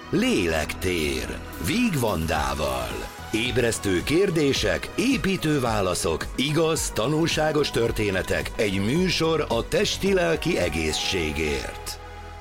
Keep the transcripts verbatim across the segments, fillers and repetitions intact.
Lélektér Víg Vandával. Ébresztő kérdések, építő válaszok, igaz, tanulságos történetek, egy műsor a testi-lelki egészségért.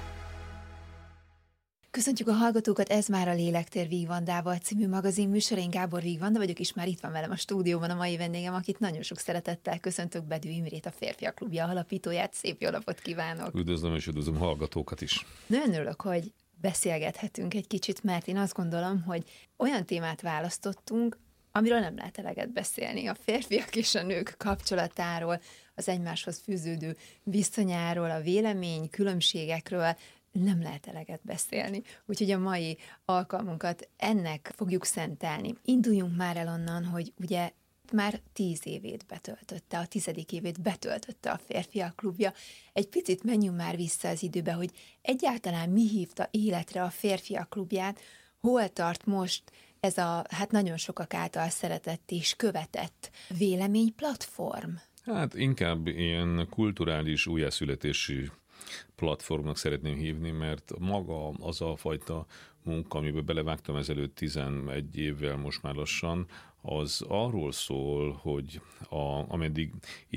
Köszöntjük a hallgatókat, ez már a Lélektér Víg Vandával című magazin műsor. Én Gábor Víg Vanda vagyok, és már itt van velem a stúdióban a mai vendégem, akit nagyon sok szeretettel köszöntök, Bedő Imrét, a Férfiak Klubja alapítóját. Szép jó napot kívánok! Üdvözlöm és üdvözlöm hallgatókat is! Nagyon örülök, hogy beszélgethetünk egy kicsit, mert én azt gondolom, hogy olyan témát választottunk, amiről nem lehet eleget beszélni. A férfiak és a nők kapcsolatáról, az egymáshoz fűződő viszonyáról, a vélemény különbségekről nem lehet eleget beszélni. Úgyhogy a mai alkalmunkat ennek fogjuk szentelni. Induljunk már el onnan, hogy ugye már tíz évét betöltötte, a tizedik évét betöltötte a Férfiak Klubja. Egy picit menjünk már vissza az időbe, hogy egyáltalán mi hívta életre a Férfiak Klubját, hol tart most ez a, hát nagyon sokak által szeretett és követett véleményplatform? Hát inkább ilyen kulturális újjászületési platformnak szeretném hívni, mert maga az a fajta munka, amiben belevágtam ezelőtt tizenegy évvel most már lassan, az arról szól, hogy a, ameddig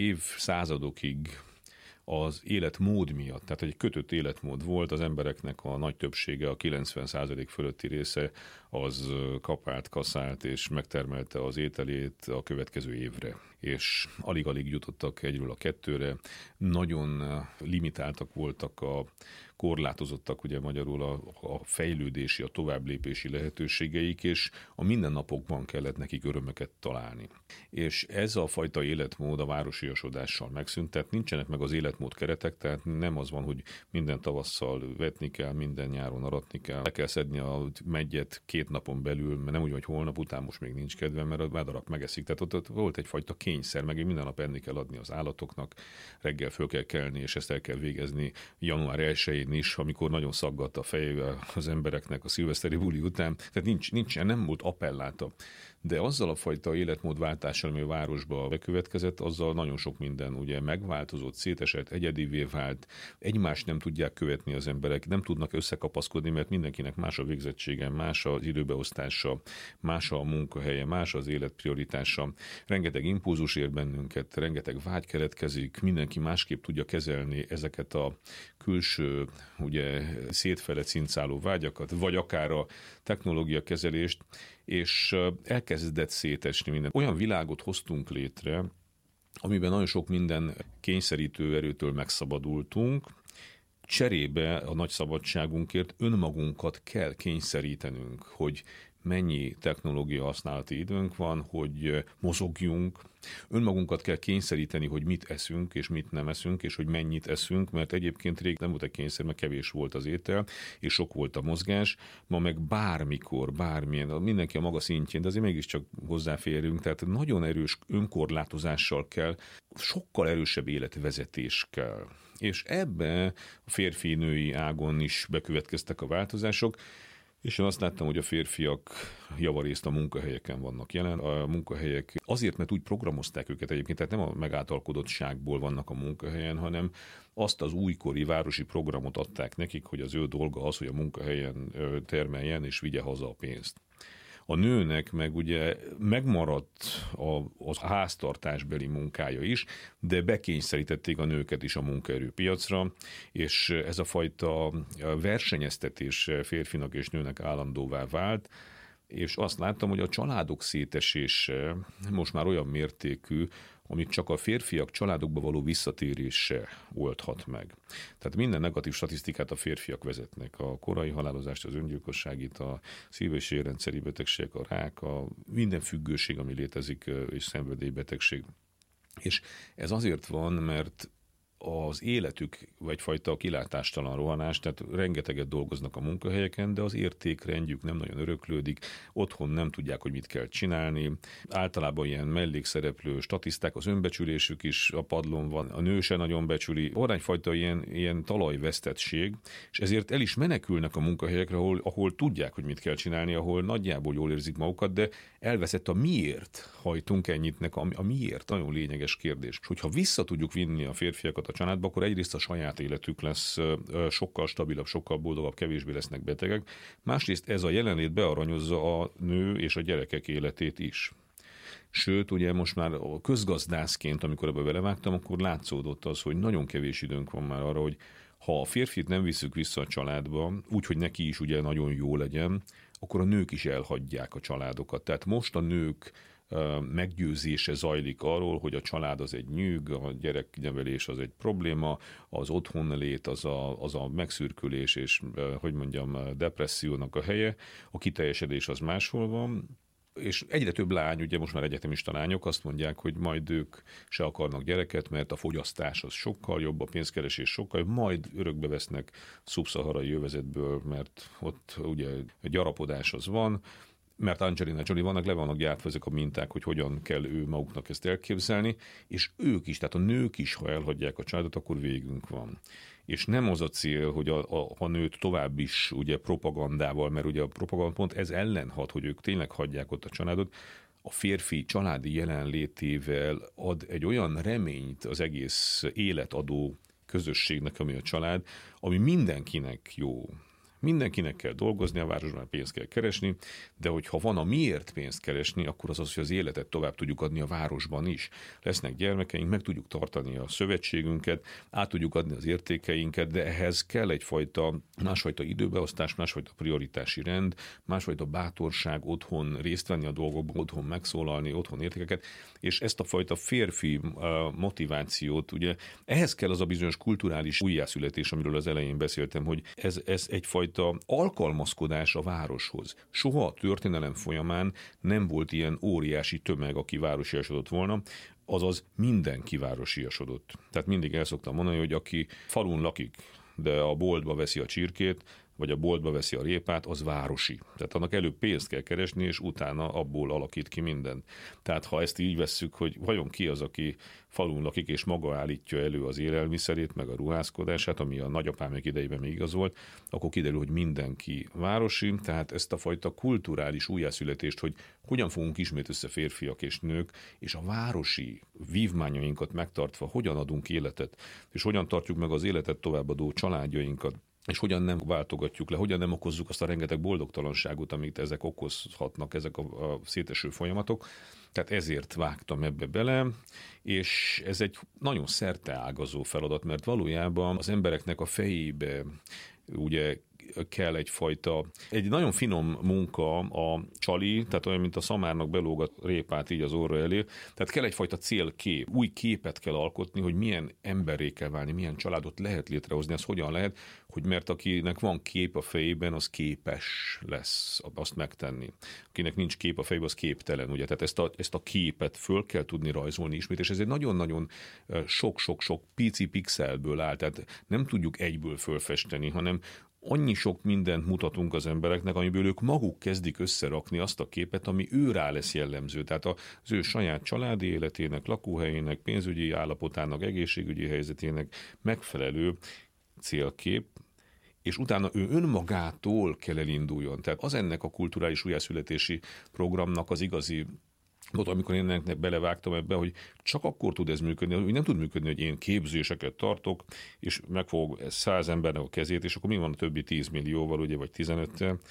évszázadokig az életmód miatt, tehát egy kötött életmód volt, az embereknek a nagy többsége, a kilencven százalék fölötti része, az kapált, kaszált és megtermelte az ételét a következő évre. És alig-alig jutottak egyről a kettőre, nagyon limitáltak voltak a korlátozottak, ugye magyarul a, a fejlődési, a továbblépési lehetőségeik, és a mindennapokban kellett nekik örömöket találni. És ez a fajta életmód a városiasodással megszűnt, tehát nincsenek meg az életmód keretek, tehát nem az van, hogy minden tavasszal vetni kell, minden nyáron aratni kell, le kell szedni a meggyet két napon belül, mert nem úgy, hogy holnap után most még nincs kedvem, mert a vádarak megeszik. Tehát ott, ott volt egyfajta kényszer, meg minden nap enni kell adni az állatoknak, reggel föl kell kelni, és ezt el kell végezni január elsején is, amikor nagyon szaggat a fejével az embereknek a szilveszteri buli után. Tehát nincs, nincs, nem volt appelláta. De azzal a fajta életmódváltással, ami a városba bekövetkezett, azzal nagyon sok minden ugye megváltozott, szétesett, egyedivé vált, egymást nem tudják követni az emberek, nem tudnak összekapaszkodni, mert mindenkinek más a végzettsége, más az időbeosztása, más a munkahelye, más az élet prioritása. Rengeteg impulzus ér bennünket, rengeteg vágy keletkezik, mindenki másképp tudja kezelni ezeket a külső, ugye szétfele cincáló vágyakat, vagy akár a technológia kezelést, és elkezdett szétesni minden. Olyan világot hoztunk létre, amiben nagyon sok minden kényszerítő erőtől megszabadultunk, cserébe a nagy szabadságunkért önmagunkat kell kényszerítenünk, hogy mennyi technológia használati időnk van, hogy mozogjunk. Önmagunkat kell kényszeríteni, hogy mit eszünk, és mit nem eszünk, és hogy mennyit eszünk, mert egyébként rég nem volt egy kényszer, mert kevés volt az étel, és sok volt a mozgás. Ma meg bármikor, bármilyen, mindenki a maga szintjén, de azért mégiscsak hozzáférünk, tehát nagyon erős önkorlátozással kell, sokkal erősebb életvezetés kell. És ebbe a férfi-női ágon is bekövetkeztek a változások, és én azt láttam, hogy a férfiak javarészt a munkahelyeken vannak jelen. A munkahelyek azért, mert úgy programozták őket egyébként, tehát nem a megáltalkodottságból vannak a munkahelyen, hanem azt az újkori városi programot adták nekik, hogy az ő dolga az, hogy a munkahelyen termeljen és vigye haza a pénzt. A nőnek meg ugye megmaradt a, a háztartásbeli munkája is, de bekényszerítették a nőket is a munkaerőpiacra, és ez a fajta versenyeztetés férfinak és nőnek állandóvá vált, és azt láttam, hogy a családok szétesése most már olyan mértékű, amit csak a férfiak családokba való visszatérése oldhat meg. Tehát minden negatív statisztikát a férfiak vezetnek. A korai halálozást, az öngyilkosságit, a szív- és érrendszeri betegségek, a rák, a minden függőség, ami létezik, és szenvedélybetegség. És ez azért van, mert az életük egyfajta kilátástalan rohanás, tehát rengeteget dolgoznak a munkahelyeken, de az értékrendjük nem nagyon öröklődik, otthon nem tudják, hogy mit kell csinálni, általában ilyen mellékszereplő statiszták, az önbecsülésük is a padlón van, a nő se nagyon becsüli, van egyfajta ilyen, ilyen talajvesztettség, és ezért el is menekülnek a munkahelyekre, ahol, ahol tudják, hogy mit kell csinálni, ahol nagyjából jól érzik magukat, de elveszett a miért hajtunk ennyitnek, a, a miért nagyon lényeges kérdés. És hogyha vissza tudjuk vinni a férfiakat a családba, akkor egyrészt a saját életük lesz sokkal stabilabb, sokkal boldogabb, kevésbé lesznek betegek. Másrészt ez a jelenlét bearanyozza a nő és a gyerekek életét is. Sőt, ugye most már közgazdászként, amikor ebbe belevágtam, akkor látszódott az, hogy nagyon kevés időnk van már arra, hogy ha a férfit nem visszük vissza a családba, úgy, hogy neki is ugye nagyon jó legyen, akkor a nők is elhagyják a családokat. Tehát most a nők meggyőzése zajlik arról, hogy a család az egy nyűg, a gyereknevelés az egy probléma, az otthonlét az a, az a megszürkülés és, hogy mondjam, depressziónak a helye, a kiteljesedés az máshol van, és egyre több lány, ugye most már egyetemista lányok azt mondják, hogy majd ők se akarnak gyereket, mert a fogyasztás az sokkal jobb, a pénzkeresés sokkal jobb, majd örökbe vesznek szubszaharai övezetből, mert ott ugye gyarapodás az van, mert Angelina Jolie vannak, le vannak gyártva ezek a minták, hogy hogyan kell ő maguknak ezt elképzelni, és ők is, tehát a nők is, ha elhagyják a családot, akkor végünk van. És nem az a cél, hogy a, a, a nőt tovább is ugye propagandával, mert ugye a propaganda pont ez ellen hat, hogy ők tényleg hagyják ott a családot, a férfi családi jelenlétével ad egy olyan reményt az egész életadó közösségnek, ami a család, ami mindenkinek jó. Mindenkinek kell dolgozni, a városban pénzt kell keresni, de hogyha van a miért pénzt keresni, akkor az az, hogy az életet tovább tudjuk adni a városban is. Lesznek gyermekeink, meg tudjuk tartani a szövetségünket, át tudjuk adni az értékeinket, de ehhez kell egyfajta másfajta időbeosztás, másfajta prioritási rend, másfajta bátorság, otthon részt venni a dolgokban, otthon megszólalni, otthon értékeket, és ezt a fajta férfi motivációt, ugye ehhez kell az a bizonyos kulturális újjászületés, amiről az elején beszéltem, hogy ez, ez egyfajta alkalmazkodás a városhoz. Soha a történelem folyamán nem volt ilyen óriási tömeg, aki városiasodott volna, azaz mindenki városiasodott. Tehát mindig el szoktam mondani, hogy aki falun lakik, de a boltba veszi a csirkét, vagy a boltba veszi a répát, az városi. Tehát annak előbb pénzt kell keresni, és utána abból alakít ki mindent. Tehát ha ezt így vesszük, hogy vajon ki az, aki falun lakik, és maga állítja elő az élelmiszerét, meg a ruházkodását, ami a nagyapámék idejében még igaz volt, akkor kiderül, hogy mindenki városi. Tehát ezt a fajta kulturális újjászületést, hogy hogyan fogunk ismét össze férfiak és nők, és a városi vívmányainkat megtartva, hogyan adunk életet, és hogyan tartjuk meg az életet továbbadó családjainkat, és hogyan nem váltogatjuk le, hogyan nem okozzuk azt a rengeteg boldogtalanságot, amit ezek okozhatnak, ezek a, a széteső folyamatok. Tehát ezért vágtam ebbe bele, és ez egy nagyon szerteágazó feladat, mert valójában az embereknek a fejébe ugye kell egyfajta, egy nagyon finom munka a csali, tehát olyan, mint a szamárnak belóg a répát így az orra elé, tehát kell egyfajta célkép, új képet kell alkotni, hogy milyen emberré kell válni, milyen családot lehet létrehozni, ez hogyan lehet, hogy mert akinek van kép a fejében, az képes lesz azt megtenni. Akinek nincs kép a fejében, az képtelen, ugye, tehát ezt a, ezt a képet föl kell tudni rajzolni ismét, és ez egy nagyon-nagyon sok-sok-sok pici pixelből áll, tehát nem tudjuk egyből fölfesteni, hanem annyi sok mindent mutatunk az embereknek, amiből ők maguk kezdik összerakni azt a képet, ami ő rá lesz jellemző. Tehát az ő saját családi életének, lakóhelyének, pénzügyi állapotának, egészségügyi helyzetének megfelelő célkép, és utána ő önmagától kell elinduljon. Tehát az ennek a kulturális újjászületési programnak az igazi ott, amikor én ennek belevágtam ebbe, hogy csak akkor tud ez működni, hogy nem tud működni, hogy én képzéseket tartok, és megfogok száz embernek a kezét, és akkor mi van a többi tíz millióval, ugye, vagy tizenöttel.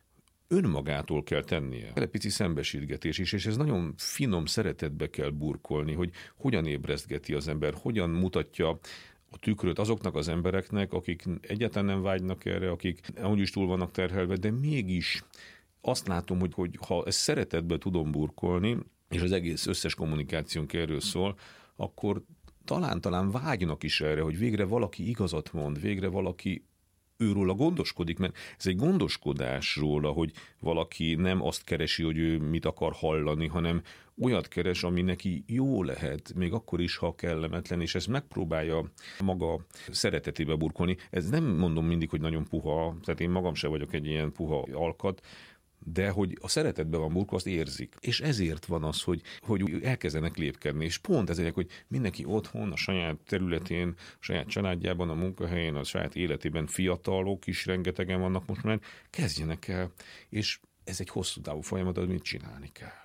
Önmagától kell tennie. Egy pici szembesítgetés is, és ez nagyon finom szeretetbe kell burkolni, hogy hogyan ébresztgeti az ember, hogyan mutatja a tükröt azoknak az embereknek, akik egyáltalán nem vágynak erre, akik amúgy is túl vannak terhelve, de mégis azt látom, hogy, hogy ha ezt szeretetbe tudom burkolni, és az egész összes kommunikációnk erről szól, akkor talán-talán vágynak is erre, hogy végre valaki igazat mond, végre valaki őróla gondoskodik, mert ez egy gondoskodás róla, hogy valaki nem azt keresi, hogy ő mit akar hallani, hanem olyat keres, ami neki jó lehet, még akkor is, ha kellemetlen, és ezt megpróbálja maga szeretetébe burkolni. Ez nem mondom mindig, hogy nagyon puha, tehát én magam sem vagyok egy ilyen puha alkat, de hogy a szeretetben van burkolva, azt érzik. És ezért van az, hogy, hogy elkezdenek lépkedni. És pont ez egy, hogy mindenki otthon, a saját területén, a saját családjában, a munkahelyén, a saját életében fiatalok is rengetegen vannak most már, kezdjenek el. És ez egy hosszú távú folyamat, amit csinálni kell.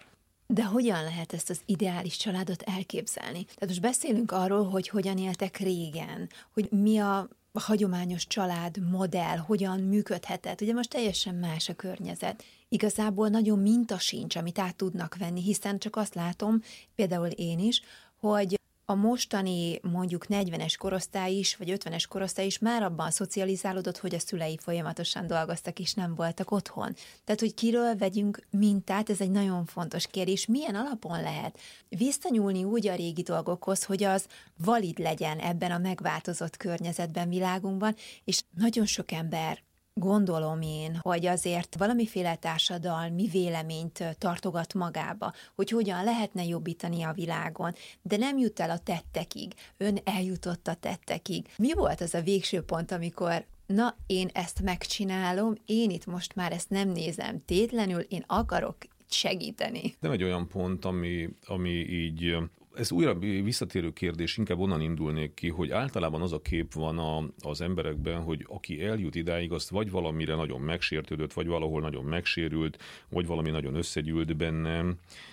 De hogyan lehet ezt az ideális családot elképzelni? Tehát most beszélünk arról, hogy hogyan éltek régen, hogy mi a hagyományos családmodell, hogyan működhetett. Ugye most teljesen más a környezet. Igazából nagyon minta sincs, amit át tudnak venni, hiszen csak azt látom, például én is, hogy a mostani mondjuk negyvenes korosztály is, vagy ötvenes korosztály is már abban szocializálódott, hogy a szülei folyamatosan dolgoztak, és nem voltak otthon. Tehát, hogy kiről vegyünk mintát, ez egy nagyon fontos kérdés. Milyen alapon lehet visszanyúlni úgy a régi dolgokhoz, hogy az valid legyen ebben a megváltozott környezetben, világunkban, és nagyon sok ember, gondolom én, hogy azért valamiféle társadalmi véleményt tartogat magába, hogy hogyan lehetne jobbítani a világon, de nem jut el a tettekig. Ön eljutott a tettekig. Mi volt az a végső pont, amikor na, én ezt megcsinálom, én itt most már ezt nem nézem tétlenül, én akarok segíteni. Nem egy olyan pont, ami, ami így... Ez újra visszatérő kérdés, inkább onnan indulnék ki, hogy általában az a kép van a, az emberekben, hogy aki eljut idáig, azt vagy valamire nagyon megsértődött, vagy valahol nagyon megsérült, vagy valami nagyon összegyűlt bennem,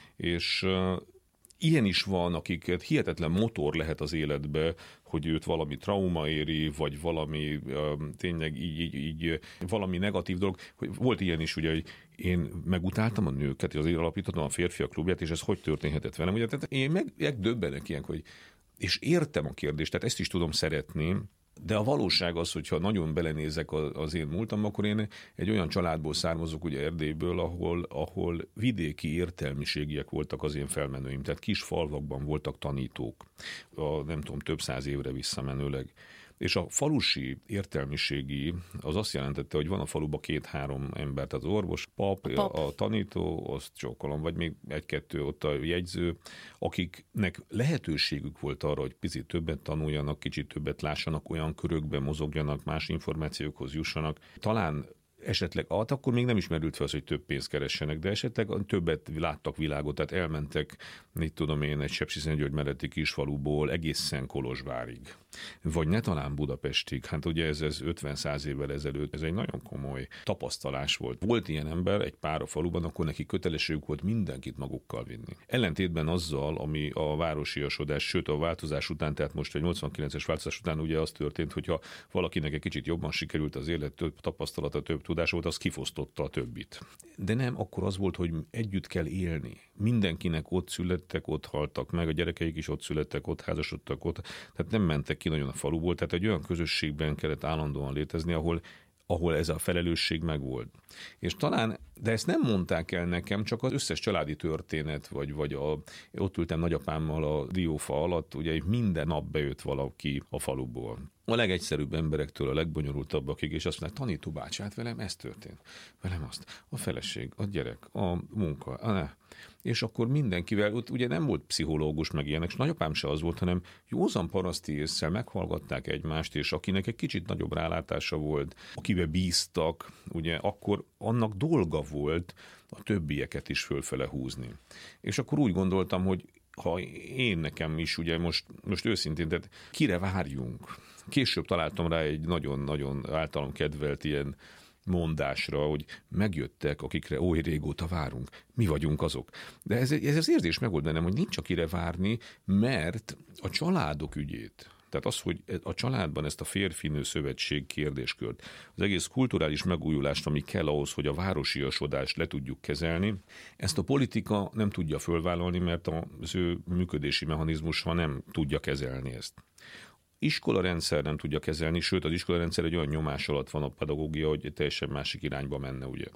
és uh, ilyen is van, akiket hihetetlen motor lehet az életbe, hogy őt valami trauma éri, vagy valami uh, tényleg így, így, így valami negatív dolog. Volt ilyen is, ugye, hogy én megutáltam a nőket, és azért alapítottam a férfiak klubját, és ez hogy történhetett velem? Ugye, tehát én meg, meg döbbenek ilyenkor, hogy és értem a kérdést, tehát ezt is tudom szeretni, de a valóság az, hogyha nagyon belenézek az én múltamba, akkor én egy olyan családból származok, ugye Erdélyből, ahol, ahol vidéki értelmiségiek voltak az én felmenőim, tehát kis falvakban voltak tanítók, a, nem tudom, több száz évre visszamenőleg. És a falusi értelmiségi az azt jelentette, hogy van a faluban két-három ember, tehát az orvos, pap, pap. A tanító, azt csókolom, vagy még egy-kettő ott a jegyző, akiknek lehetőségük volt arra, hogy picit többet tanuljanak, kicsit többet lássanak, olyan körökben mozogjanak, más információkhoz jussanak. Talán esetleg, hát akkor még nem ismerült fel az, hogy több pénzt keressenek, de esetleg többet láttak világot, tehát elmentek, mit tudom én, egy Sepsiszentgyörgy melletti kisfaluból egészen Kolozsvárig. Vagy ne talán Budapestig. Hát ugye ez, ez ötven-száz évvel ezelőtt, ez egy nagyon komoly tapasztalás volt. Volt ilyen ember egy pár a faluban, akkor neki kötelességük volt mindenkit magukkal vinni. Ellentétben azzal, ami a városiasodás, sőt a változás után, tehát most a nyolcvankilences változás után ugye az történt, hogyha valakinek egy kicsit jobban sikerült az élet, több tapasztalata, több tudás volt, az kifosztotta a többit. De nem, akkor az volt, hogy együtt kell élni. Mindenkinek ott születtek, ott haltak meg, a gyerekeik is ott születtek, ott házasodtak, ott, tehát nem mentek ki nagyon a faluból, tehát egy olyan közösségben kellett állandóan létezni, ahol ahol ez a felelősség megvolt. És talán, de ezt nem mondták el nekem, csak az összes családi történet, vagy, vagy a, ott ültem nagyapámmal a diófa alatt, ugye minden nap bejött valaki a faluból. A legegyszerűbb emberektől a legbonyolultabbakig, és azt mondták, tanító bácsi, hát velem ez történt. Velem azt. A feleség, a gyerek, a munka, a ne. És akkor mindenkivel, ott ugye nem volt pszichológus meg ilyenek, és nagyapám se az volt, hanem józan paraszti ésszel meghallgatták egymást, és akinek egy kicsit nagyobb rálátása volt, akibe bíztak, ugye akkor annak dolga volt a többieket is fölfele húzni. És akkor úgy gondoltam, hogy ha én nekem is, ugye most, most őszintén, tehát kire várjunk? Később találtam rá egy nagyon-nagyon általam kedvelt ilyen mondásra, hogy megjöttek, akikre oly régóta várunk. Mi vagyunk azok. De ez, ez az érzés megold bennem, hogy nincs akire várni, mert a családok ügyét, tehát az, hogy a családban ezt a férfinő szövetség kérdéskört, az egész kulturális megújulást, ami kell ahhoz, hogy a városiasodást le tudjuk kezelni, ezt a politika nem tudja fölvállalni, mert az ő működési mechanizmusa nem tudja kezelni ezt. Iskolarendszer nem tudja kezelni, sőt az iskolarendszer egy olyan nyomás alatt van a pedagógia, hogy teljesen másik irányba menne, ugye.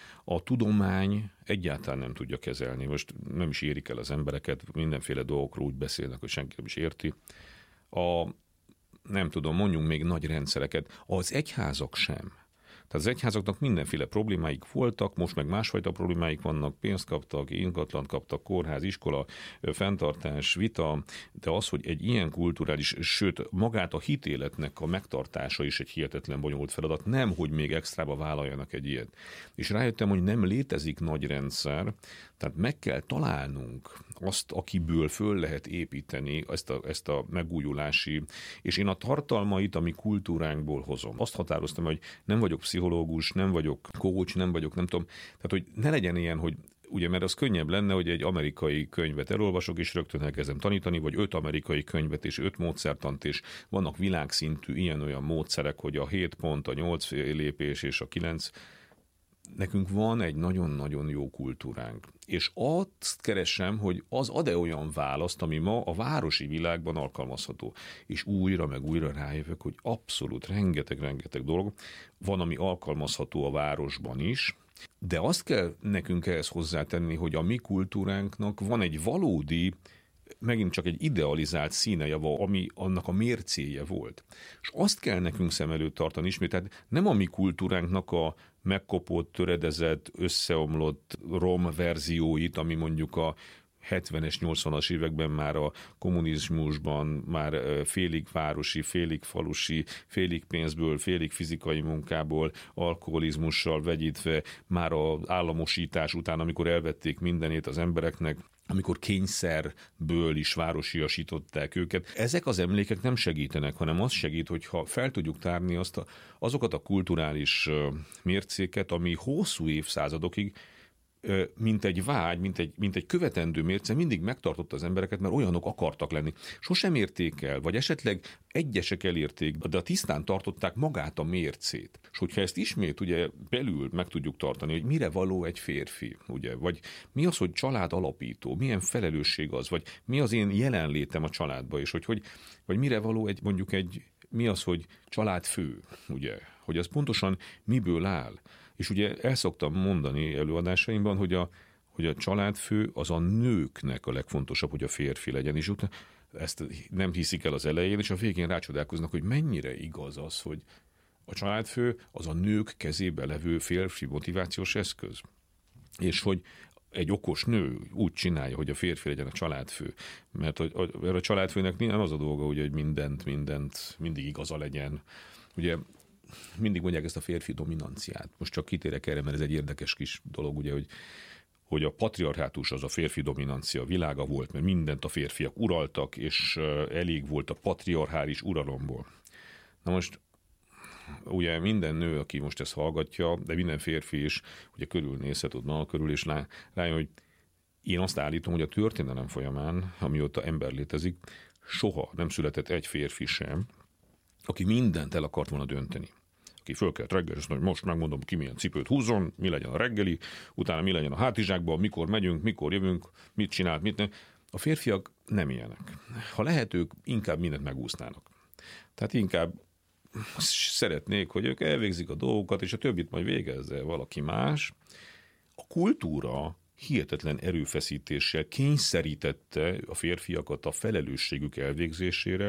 A tudomány egyáltalán nem tudja kezelni. Most nem is érik el az embereket, mindenféle dolgokról úgy beszélnek, hogy senki nem is érti. A, nem tudom, mondjunk még nagy rendszereket, az egyházak sem. Tehát az egyházaknak mindenféle problémáik voltak, most meg másfajta problémáik vannak, pénzt kaptak, ingatlant kaptak, kórház, iskola, fenntartás, vita, de az, hogy egy ilyen kulturális, sőt magát a hitéletnek a megtartása is egy hihetetlen bonyolult feladat, nem, hogy még extrába vállaljanak egy ilyet. És rájöttem, hogy nem létezik nagy rendszer, tehát meg kell találnunk azt, akiből föl lehet építeni ezt a, ezt a megújulási, és én a tartalmait, ami kultúránkból hozom. Azt határoztam, hogy nem vagyok pszichológus, nem vagyok coach, nem vagyok, nem tudom, tehát hogy ne legyen ilyen, hogy ugye, mert az könnyebb lenne, hogy egy amerikai könyvet elolvasok, és rögtön elkezdem tanítani, vagy öt amerikai könyvet, és öt módszertant, és vannak világszintű ilyen-olyan módszerek, hogy a hét pont, a nyolc lépés és a kilenc. Nekünk van egy nagyon-nagyon jó kultúránk, és azt keresem, hogy az ad-e olyan választ, ami ma a városi világban alkalmazható. És újra meg újra rájövök, hogy abszolút rengeteg-rengeteg dolog van, ami alkalmazható a városban is, de azt kell nekünk ehhez hozzátenni, hogy a mi kultúránknak van egy valódi, megint csak egy idealizált színejava, ami annak a mércéje volt. És azt kell nekünk szem előtt tartani ismét, tehát nem a mi kultúránknak a megkopott, töredezett, összeomlott rom verzióit, ami mondjuk a hetvenes, nyolcvanas években már a kommunizmusban már félig városi, félig falusi, félig pénzből, félig fizikai munkából, alkoholizmussal vegyítve, már az államosítás után, amikor elvették mindenét az embereknek, amikor kényszerből is városiasították őket. Ezek az emlékek nem segítenek, hanem az segít, hogyha fel tudjuk tárni azt a, azokat a kulturális mércéket, ami hosszú évszázadokig mint egy vágy, mint egy, mint egy követendő mérce mindig megtartotta az embereket, mert olyanok akartak lenni. Sosem érték el, vagy esetleg egyesek elérték, de a tisztán tartották magát a mércét. És hogyha ezt ismét ugye belül meg tudjuk tartani, hogy mire való egy férfi, ugye, vagy mi az, hogy család alapító, milyen felelősség az, vagy mi az én jelenlétem a családba, és hogy, hogy vagy mire való egy, mondjuk egy, mi az, hogy családfő, ugye, hogy az pontosan miből áll. És ugye el szoktam mondani előadásaimban, hogy a, hogy a családfő az a nőknek a legfontosabb, hogy a férfi legyen, és utána ezt nem hiszik el az elején, és a végén rácsodálkoznak, hogy mennyire igaz az, hogy a családfő az a nők kezébe levő férfi motivációs eszköz. És hogy egy okos nő úgy csinálja, hogy a férfi legyen a családfő. Mert a, a, a családfőnek nem az a dolga, ugye, hogy mindent, mindent, mindig igaza legyen. Ugye mindig mondják ezt a férfi dominanciát. Most csak kitérek erre, mert ez egy érdekes kis dolog, ugye, hogy, hogy a patriarhátus az a férfi dominancia világa volt, mert mindent a férfiak uraltak, és elég volt a patriarchális uralomból. Na most ugye minden nő, aki most ezt hallgatja, de minden férfi is ugye körülnézhet ott maga körül, és lá, rájön, hogy én azt állítom, hogy a történelem folyamán, amióta ember létezik, soha nem született egy férfi sem, aki mindent el akart volna dönteni. Aki fölkelt reggel, és mondja, most megmondom, ki milyen cipőt húzzon, mi legyen a reggeli, utána mi legyen a hátizsákban, mikor megyünk, mikor jövünk, mit csinált, mit nem. A férfiak nem ilyenek. Ha lehet, ők inkább mindent megúsznának. Tehát inkább szeretnék, hogy ők elvégzik a dolgokat, és a többit majd végezze valaki más. A kultúra hihetetlen erőfeszítéssel kényszerítette a férfiakat a felelősségük elvégzésére,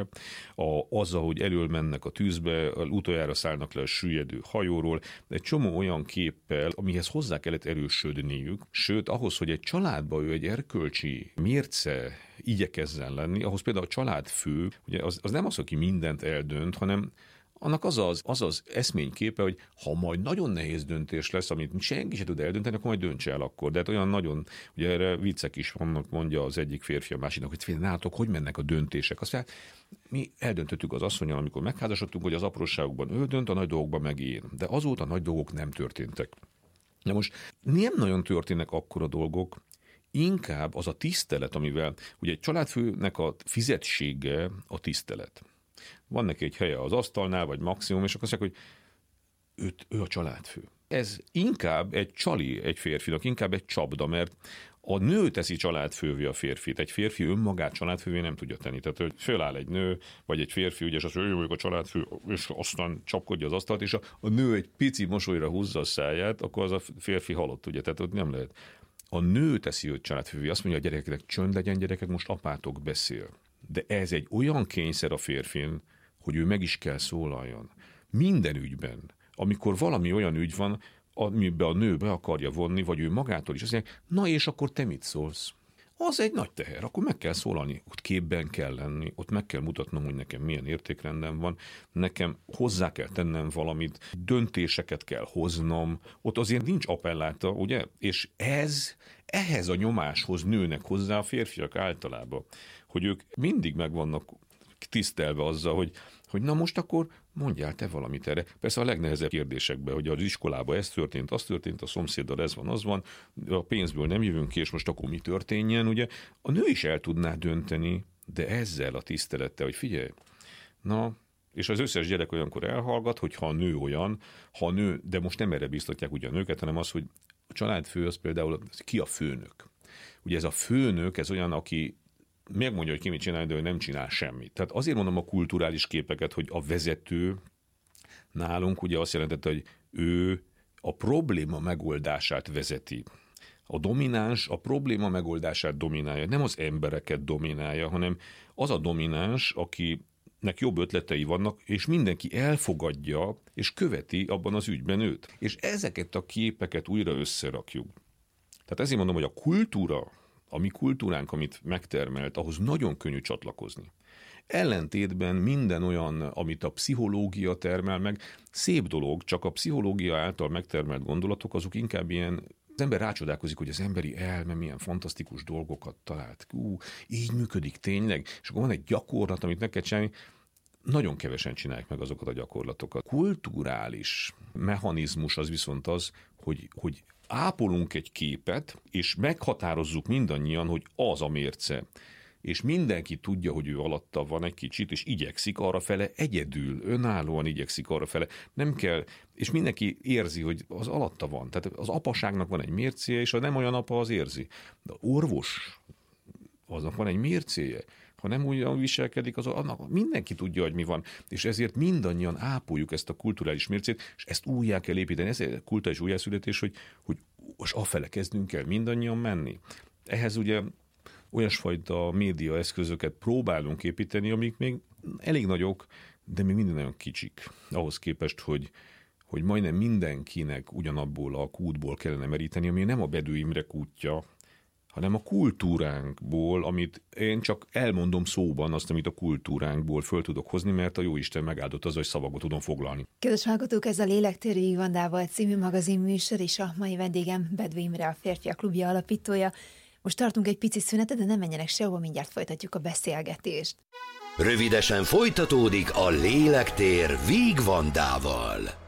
a, azzal, hogy elől mennek a tűzbe, utoljára szállnak le a süllyedő hajóról, egy csomó olyan képpel, amihez hozzá kellett erősödniük, sőt, ahhoz, hogy egy családba ő egy erkölcsi mérce igyekezzen lenni, ahhoz például a családfő, ugye az, az nem az, aki mindent eldönt, hanem annak az az, az az eszményképe, hogy ha majd nagyon nehéz döntés lesz, amit senki se tud eldönteni, akkor majd döntse el akkor. De hát olyan nagyon, ugye erre viccek is vannak, mondja az egyik férfi a másiknak, hogy figyelj, nálatok, hogy mennek a döntések. Aztán mi eldöntöttük az asszonnyal, amikor megházasodtunk, hogy az apróságokban ő dönt, a nagy dolgokban meg én. De azóta nagy dolgok nem történtek. Na most nem nagyon történnek akkora dolgok, inkább az a tisztelet, amivel, ugye egy családfőnek a fizetsége a tisztelet. Van neki egy helye az asztalnál, vagy maximum, és akkor azt mondják, hogy őt, ő a családfő. Ez inkább egy csali egy férfinak, inkább egy csapda, mert a nő teszi családfővé a férfit. Egy férfi önmagát családfővé nem tudja tenni. Tehát, hogy föláll egy nő, vagy egy férfi, ugye, és azt mondja, hogy ő a családfő, és aztán csapkodja az asztalt, és a, a nő egy pici mosolyra húzza a száját, akkor az a férfi halott, ugye, tehát ott nem lehet. A nő teszi őt családfővé, azt mondja a gyerekeknek, csönd legyen gyerekek, most apátok beszél. De ez egy olyan kényszer a férfin, hogy ő meg is kell szólaljon. Minden ügyben, amikor valami olyan ügy van, amiben a nő be akarja vonni, vagy ő magától is azt mondja, na és akkor te mit szólsz? Az egy nagy teher, akkor meg kell szólalni, ott képben kell lenni, ott meg kell mutatnom, hogy nekem milyen értékrendem van, nekem hozzá kell tennem valamit, döntéseket kell hoznom, ott azért nincs appelláta, ugye? És ez, ehhez a nyomáshoz nőnek hozzá a férfiak általában, hogy ők mindig meg vannak tisztelve azzal, hogy hogy na most akkor mondjál te valamit erre. Persze a legnehezebb kérdésekben, hogy az iskolában ez történt, az történt, a szomszéddal ez van, az van, a pénzből nem jövünk ki, és most akkor mi történjen, ugye? A nő is el tudná dönteni, de ezzel a tisztelettel, hogy figyelj, na, és az összes gyerek olyankor elhallgat, hogy ha a nő olyan, ha a nő, de most nem erre biztatják ugye a nőket, hanem az, hogy a családfő az például ki a főnök. Ugye ez a főnök, ez olyan, aki megmondja, hogy ki mit csinál, de ő nem csinál semmit. Tehát azért mondom a kulturális képeket, hogy a vezető nálunk ugye azt jelentette, hogy ő a probléma megoldását vezeti. A domináns a probléma megoldását dominálja, nem az embereket dominálja, hanem az a domináns, akinek jobb ötletei vannak, és mindenki elfogadja, és követi abban az ügyben őt. És ezeket a képeket újra összerakjuk. Tehát ezért mondom, hogy a kultúra, a mi kultúránk, amit megtermelt, ahhoz nagyon könnyű csatlakozni. Ellentétben minden olyan, amit a pszichológia termel meg, szép dolog, csak a pszichológia által megtermelt gondolatok, azok inkább ilyen, az ember rácsodálkozik, hogy az emberi elme milyen fantasztikus dolgokat talált. Ú, így működik tényleg, és akkor van egy gyakorlat, amit meg kell csinálni, nagyon kevesen csinálják meg azokat a gyakorlatokat. Kulturális mechanizmus az viszont az, hogy, hogy ápolunk egy képet, és meghatározzuk mindannyian, hogy az a mérce. És mindenki tudja, hogy ő alatta van egy kicsit, és igyekszik arra fele, egyedül, önállóan igyekszik arra fele. Nem kell, és mindenki érzi, hogy az alatta van. Tehát az apaságnak van egy mércéje, és ha nem olyan apa, az érzi. De orvos, aznak van egy mércéje. Ha nem úgy viselkedik, az annak mindenki tudja, hogy mi van. És ezért mindannyian ápoljuk ezt a kulturális mércét, és ezt újjá kell építeni. Ez a kulturális újjászületés, hogy, hogy most afele kezdünk el mindannyian menni. Ehhez ugye olyasfajta média eszközöket próbálunk építeni, amik még elég nagyok, de még mindig nagyon kicsik. Ahhoz képest, hogy, hogy majdnem mindenkinek ugyanabból a kútból kellene meríteni, ami nem a Bedő Imre kútja, hanem a kultúránkból, amit én csak elmondom szóban azt, amit a kultúránkból föl tudok hozni, mert a Jóisten megáldott az, hogy szavakba tudom foglalni. Kedves hallgatók, ez a Lélektér Víg Vandával című magazinműsor, és a mai vendégem Bedő Imre, a Férfiak Klubja alapítója. Most tartunk egy pici szünetet, de nem menjenek sehova, mindjárt folytatjuk a beszélgetést. Rövidesen folytatódik a Lélektér Víg Vandával.